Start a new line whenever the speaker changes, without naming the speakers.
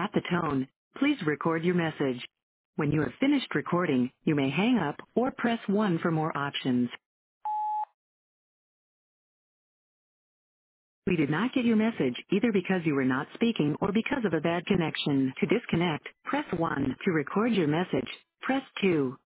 At the tone, please record your message. When you have finished recording, you may hang up or press 1 for more options. We did not get your message either because you were not speaking or because of a bad connection. To disconnect, press 1. To record your message, press 2.